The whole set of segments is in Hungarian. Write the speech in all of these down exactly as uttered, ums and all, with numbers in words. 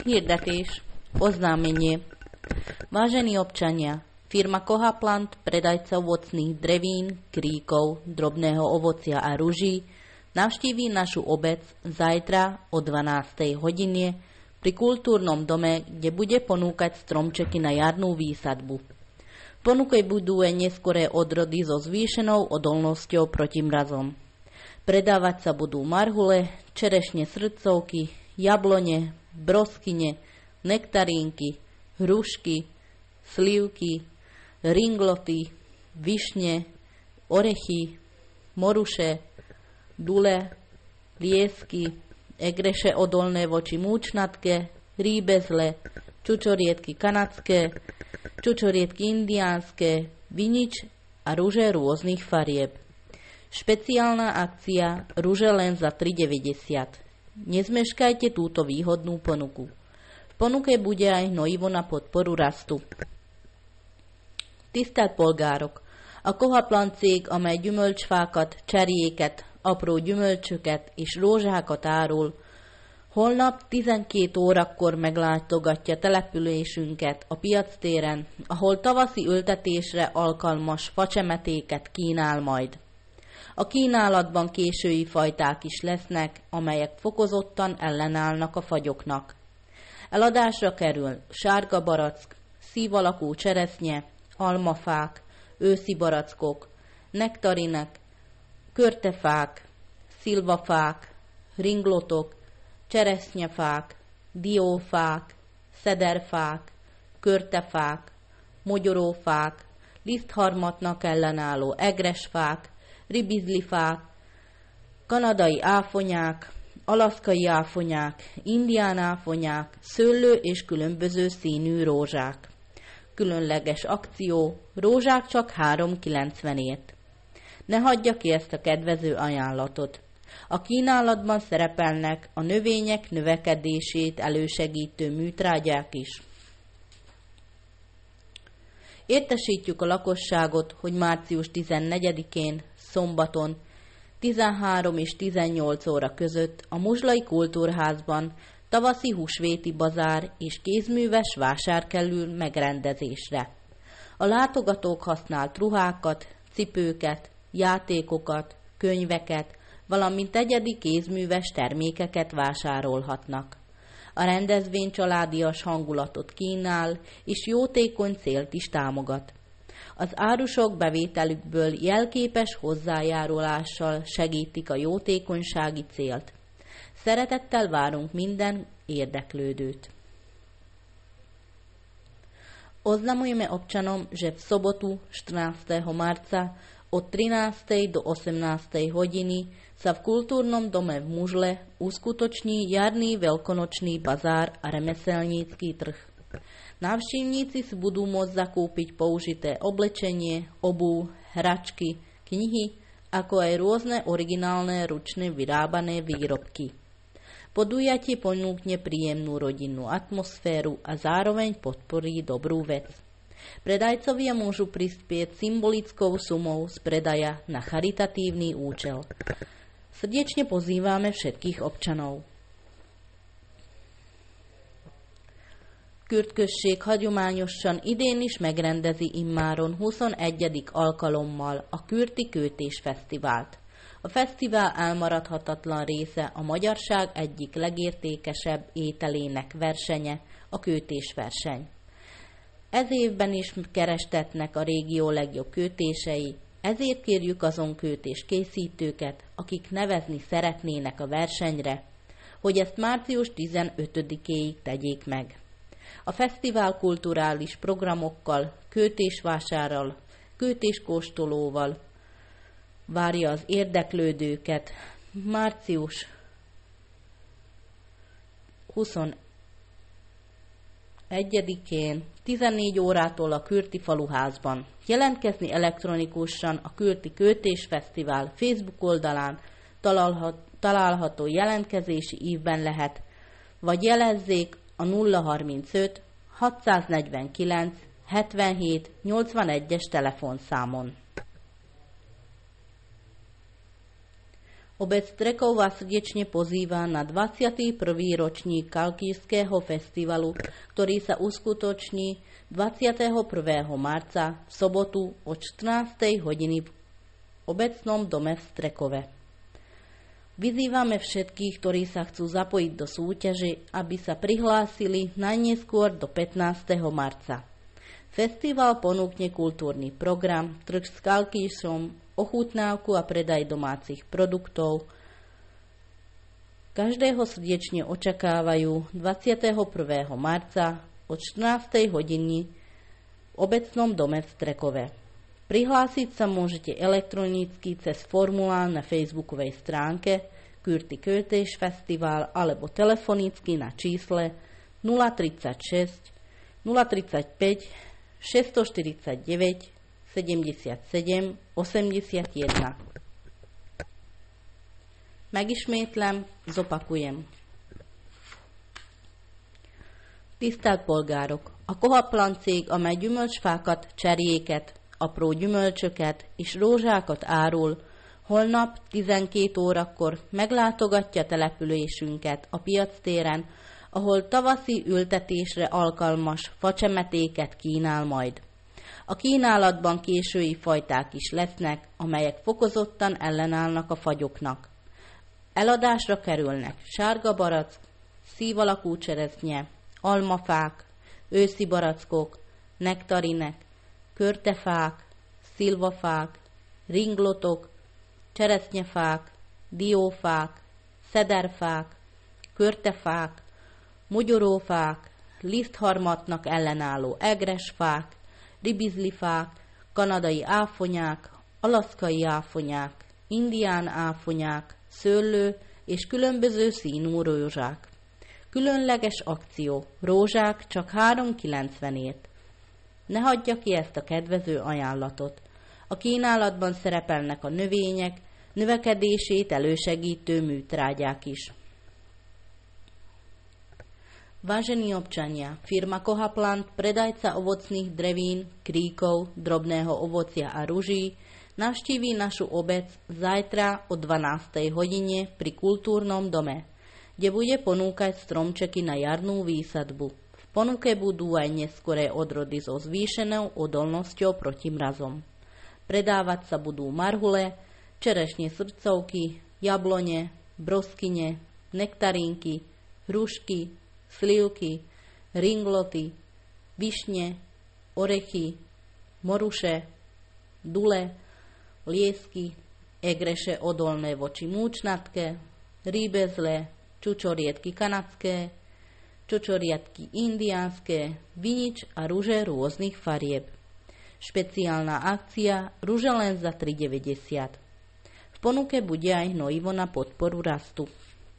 Hirdetés. Oznámenie. Vážení občania, firma Kohaplant, predajca ovocných drevín, kríkov, drobného ovocia a ruží, navštíví našu obec zajtra o dvanástej hodine pri kultúrnom dome, kde bude ponúkať stromčeky na jarnú výsadbu. V ponuke budú aj neskoré odrody so zvýšenou odolnosťou proti mrazom. Predávať sa budú marhule, čerešne srdcovky, jablone, broskyne, nektarínky, hrušky, slivky, ringloty, višne, orechy, moruše, dule, liesky, egreše odolné voči múčnatke, rýbezle, čučoriedky kanadské, čučoriedky indiánske, vinič a ruže rôznych farieb. Špeciálna akcia ruže len za tri deväťdesiat. Nezmeškajte túto výhodnú ponuku. V ponuke bude aj hnojivo na podporu rastu. Tisztelt polgárok! A Kohaplant cég, amely gyümölcsfákat, cserjéket, apró gyümölcsöket és rózsákat árul, holnap tizenkét órakor meglátogatja településünket a piactéren, ahol tavaszi ültetésre alkalmas facsemetéket kínál majd. A kínálatban késői fajták is lesznek, amelyek fokozottan ellenállnak a fagyoknak. Eladásra kerül sárga barack, szív alakú cseresznye, almafák, őszi barackok, nektarinek, körtefák, szilvafák, ringlotok, cseresznyefák, diófák, szederfák, körtefák, mogyorófák, lisztharmatnak ellenálló egresfák, ribizlifák, kanadai áfonyák, alaszkai áfonyák, indián áfonyák, szőlő és különböző színű rózsák. Különleges akció, rózsák csak három kilencvenért. Ne hagyja ki ezt a kedvező ajánlatot. A kínálatban szerepelnek a növények növekedését elősegítő műtrágyák is. Értesítjük a lakosságot, hogy március tizennegyedikén, szombaton, tizenhárom és tizennyolc óra között a Muzslai Kultúrházban tavaszi húsvéti bazár és kézműves vásár kerül megrendezésre. A látogatók használt ruhákat, cipőket, játékokat, könyveket, valamint egyedi kézműves termékeket vásárolhatnak. A rendezvény családias hangulatot kínál, és jótékony célt is támogat. Az árusok bevételükből jelképes hozzájárulással segítik a jótékonysági célt. Szeretettel várunk minden érdeklődőt. Oznamujeme občanom, že v sobotu štrnásteho marca od trinástej do osemnástej hodiny sa v kultúrnom dome v Mužle uskutoční jarný veľkonočný bazár a remeselnícky trh. Návštevníci si budú môcť zakúpiť použité oblečenie, obuv, hračky, knihy, ako aj rôzne originálne ručne vyrábané výrobky. Podujatie ponúkne príjemnú rodinnú atmosféru a zároveň podporí dobrú vec. Predajcovia môžu prispieť symbolickou sumou z predaja na charitatívny účel. Srdečne pozývame všetkých občanov. Kürt község hagyományosan idén is megrendezi immáron huszonegyedik alkalommal a Kürti Kőtés Fesztivált. A fesztivál elmaradhatatlan része a magyarság egyik legértékesebb ételének versenye, a kőtésverseny. Ez évben is kerestetnek a régió legjobb kőtései, ezért kérjük azon kőtés készítőket, akik nevezni szeretnének a versenyre, hogy ezt március tizenötödikéig tegyék meg. A fesztivál kulturális programokkal, kőtésvásárral, kőtéskóstolóval várja az érdeklődőket március huszonegyedikén tizennégy órától a Kürti Faluházban. Jelentkezni elektronikusan a Kürti Kőtés Fesztivál Facebook oldalán található jelentkezési ívben lehet, vagy jelezzék a nulla harmincöt hatszáznegyvenkilenc hetvenhét nyolcvanegyes telefonszámon. Obec Strekov vás srdečne pozýva na dvadsiaty prvý ročník Kalkíšského festivalu, ktorý sa uskutoční dvadsiateho prvého marca v sobotu od štrnástej hodiny v obecnom dome v Strekove. Vyzývame všetkých, ktorí sa chcú zapojiť do súťaže, aby sa prihlásili najneskôr do pätnásteho marca. Festival ponúkne kultúrny program, trh s kalkíšom, ochutnávku a predaj domácich produktov. Každého srdečne očakávajú dvadsiateho prvého marca od štrnástej hodiny v obecnom dome v Strekove. Prihlásiť sa môžete elektronicky cez formulár na facebookovej stránke Kürti Költés Fesztivál alebo telefonicky na čísle nula tridsaťšesť, nula tridsaťpäť, šesťstoštyridsaťdeväť, sedemdesiatsedem, osemdesiatjeden. Megismétlem, zopakujem. Tisztelt polgárok! A Kohaplan cég, amely gyümölcsfákat, cserjéket, apró gyümölcsöket és rózsákat árul, holnap tizenkét órakor meglátogatja településünket a piactéren, ahol tavaszi ültetésre alkalmas facsemetéket kínál majd. A kínálatban késői fajták is lesznek, amelyek fokozottan ellenállnak a fagyoknak. Eladásra kerülnek sárga barack, szív alakú cseresznye, almafák, őszi barackok, nektarinek, körtefák, szilvafák, ringlotok, cseresznyefák, diófák, szederfák, körtefák, mogyorófák, lisztharmatnak ellenálló egresfák, ribizlifák, kanadai áfonyák, alaszkai áfonyák, indián áfonyák, szőlő és különböző színű rózsák. Különleges akció, rózsák csak három kilencvenért. Ne hagyja ki ezt a kedvező ajánlatot. A kínálatban szerepelnek a növények, növekedését elősegítő műtrágyák is. Vážení občania, firma Kohaplant, predajca ovocných drevín, kríkov, drobného ovocia a ruží, navštíví našu obec zajtra o dvanástej hodine pri kultúrnom dome, kde bude ponúkať stromčeky na jarnú výsadbu. V ponuke budú aj neskoré odrody so zvýšenou odolnosťou proti mrazom. Predávať sa budú marhule, čerešne srdcovky, jablone, broskyne, nektarínky, hrušky, slivky, ringloty, višne, orechy, moruše, dule, liesky, egreše odolné voči múčnatke, rýbezle, čučoriedky kanadské, čučoriedky indiánske, vinič a ruže rôznych farieb. Špeciálna akcia ruže len za tri deväťdesiat. V ponuke bude aj hnojivo na podporu rastu.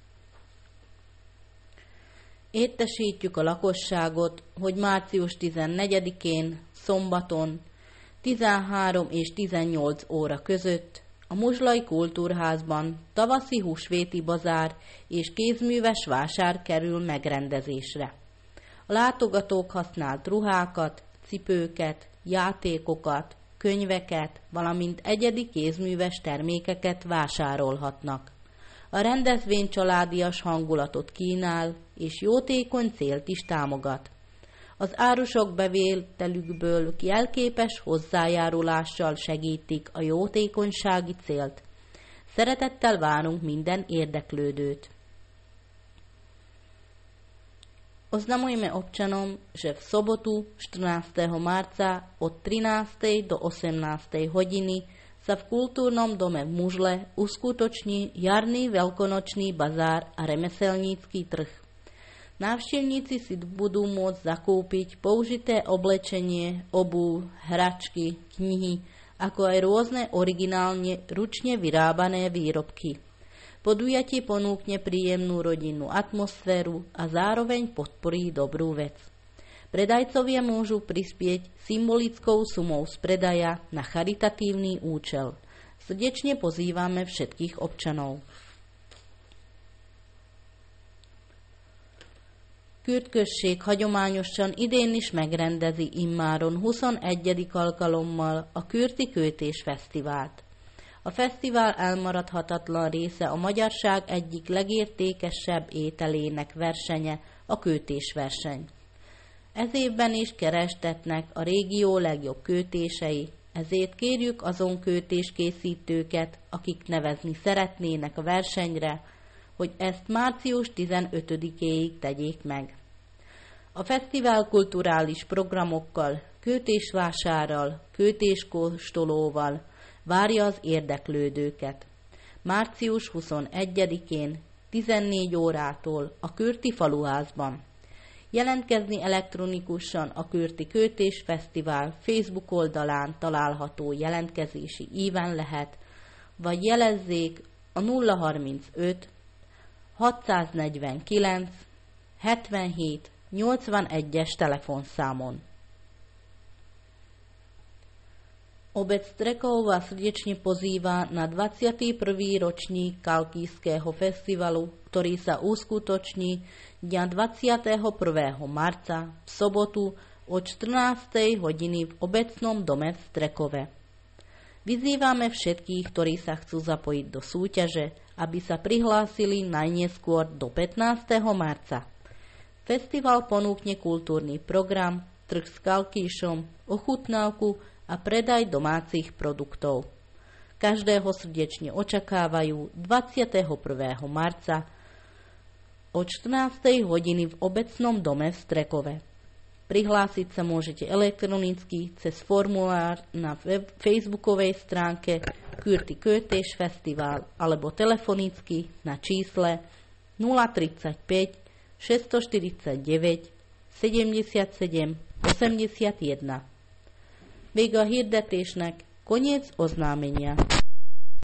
Értesítjük a lakosságot, hogy március tizennegyedikén, szombaton, tizenhárom és tizennyolc óra között a Muzslai Kultúrházban tavaszi húsvéti bazár és kézműves vásár kerül megrendezésre. A látogatók használt ruhákat, cipőket, játékokat, könyveket, valamint egyedi kézműves termékeket vásárolhatnak. A rendezvény családias hangulatot kínál, és jótékony célt is támogat. Az árusok bevételükből jelképes hozzájárulással segítik a jótékonysági célt. Szeretettel várunk minden érdeklődőt. Oznamujeme občanom, že v sobotu štrnásteho marca od trinástej do osemnástej hodiny sa v kultúrnom dome v Mužle uskutoční jarný veľkonočný bazár a remeselnícky trh. Návštevníci si budú môcť zakúpiť použité oblečenie, obuv, hračky, knihy, ako aj rôzne originálne ručne vyrábané výrobky. Podujatie ponúkne príjemnú rodinnú atmosféru a zároveň podporí dobrú vec. Predajcovia môžu prispieť symbolickou sumou z predaja na charitatívny účel. Srdečne pozývame všetkých občanov. Kürt község hagyományosan idén is megrendezi immáron huszonegyedik alkalommal a Kürti Költés Fesztivált. A fesztivál elmaradhatatlan része a magyarság egyik legértékesebb ételének versenye, a kőtésverseny. Ez évben is kerestetnek a régió legjobb kőtései, ezért kérjük azon kőtéskészítőket, akik nevezni szeretnének a versenyre, hogy ezt március tizenötödikéig tegyék meg. A fesztivál kulturális programokkal, kőtésvásárral, kőtéskóstolóval várja az érdeklődőket. március huszonegyedikén tizennégy órától a Kürti Faluházban. Jelentkezni elektronikusan a Kürti Kőtés Fesztivál Facebook oldalán található jelentkezési íven lehet, vagy jelezzék a nulla harmincöt hatszáznegyvenkilenc hetvenhét nyolcvanegyes telefonszámon. Obec Strekov vás srdečne pozýva na dvadsiaty prvý ročník Kalkijského festivalu, ktorý sa uskutoční dňa dvadsiateho prvého marca v sobotu od štrnástej hodiny v obecnom dome v Strekove. Vyzývame všetkých, ktorí sa chcú zapojiť do súťaže, aby sa prihlásili najneskôr do pätnásteho marca. Festival ponúkne kultúrny program, trh s kalkíšom, ochutnávku a predaj domácich produktov. Každého srdečne očakávajú dvadsiateho prvého marca od štrnástej hodiny v obecnom dome v Strekove. Prihlásiť sa môžete elektronicky cez formulár na web, facebookovej stránke Kürti Kőtés Fesztivál alebo telefonicky na čísle nula tridsaťpäť šesťstoštyridsaťdeväť sedemdesiatsedem osemdesiatjeden. Vége a hirdetésnek, koniec oznámenia.